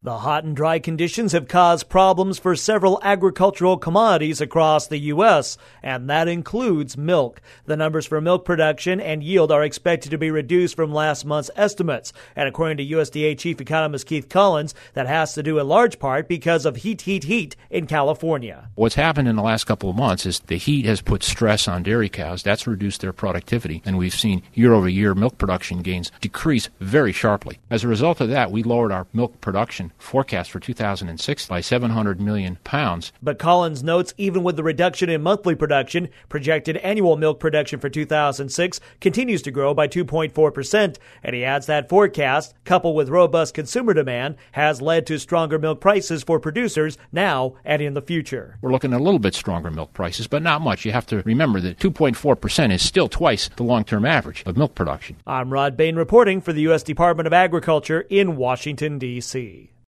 The hot and dry conditions have caused problems for several agricultural commodities across the U.S., and that includes milk. The numbers for milk production and yield are expected to be reduced from last month's estimates. And according to USDA Chief Economist Keith Collins, that has to do in large part because of heat in California. What's happened in the last couple of months is the heat has put stress on dairy cows. That's reduced their productivity, and we've seen year-over-year milk production gains decrease very sharply. As a result of that, we lowered our milk production forecast for 2006 by 700 million pounds. But Collins notes even with the reduction in monthly production, projected annual milk production for 2006 continues to grow by 2.4%. And he adds that forecast, coupled with robust consumer demand, has led to stronger milk prices for producers now and in the future. We're looking at a little bit stronger milk prices, but not much. You have to remember that 2.4% is still twice the long-term average of milk production. I'm Rod Bain reporting for the U.S. Department of Agriculture in Washington, D.C.